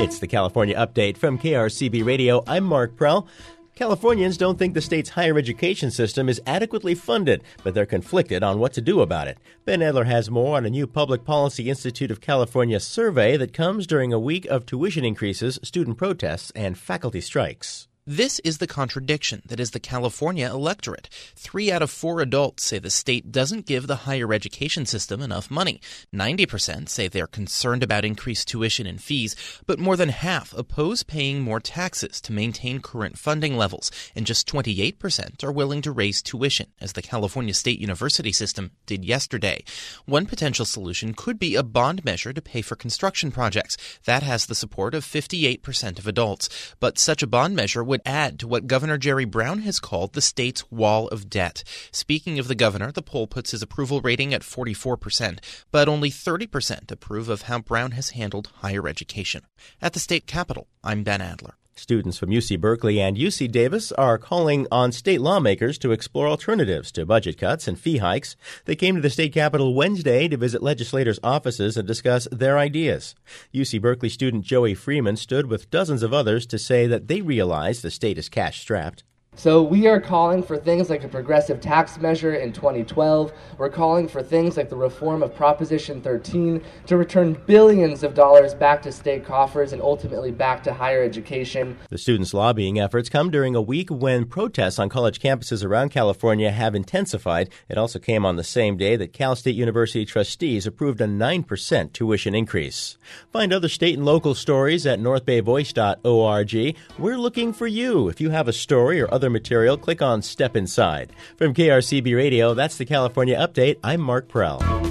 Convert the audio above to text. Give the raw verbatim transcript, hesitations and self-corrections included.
It's the California Update from K R C B Radio. I'm Mark Prell. Californians don't think the state's higher education system is adequately funded, but they're conflicted on what to do about it. Ben Adler has more on a new Public Policy Institute of California survey that comes during a week of tuition increases, student protests, and faculty strikes. This is the contradiction that is the California electorate. Three out of four adults say the state doesn't give the higher education system enough money. ninety percent say they're concerned about increased tuition and fees, but more than half oppose paying more taxes to maintain current funding levels, and just twenty-eight percent are willing to raise tuition, as the California State University system did yesterday. One potential solution could be a bond measure to pay for construction projects. That has the support of fifty-eight percent of adults, but such a bond measure would add to what Governor Jerry Brown has called the state's wall of debt. Speaking of the governor, the poll puts his approval rating at forty-four percent, but only thirty percent approve of how Brown has handled higher education. At the state capitol, I'm Ben Adler. Students from U C Berkeley and U C Davis are calling on state lawmakers to explore alternatives to budget cuts and fee hikes. They came to the state capitol Wednesday to visit legislators' offices and discuss their ideas. U C Berkeley student Joey Freeman stood with dozens of others to say that they realize the state is cash-strapped. So we are calling for things like a progressive tax measure in twenty twelve. We're calling for things like the reform of Proposition thirteen to return billions of dollars back to state coffers and ultimately back to higher education. The students' lobbying efforts come during a week when protests on college campuses around California have intensified. It also came on the same day that Cal State University trustees approved a nine percent tuition increase. Find other state and local stories at north bay voice dot org. We're looking for you. If you have a story or other material, click on Step Inside. From K R C B Radio, that's the California Update. I'm Mark Prell.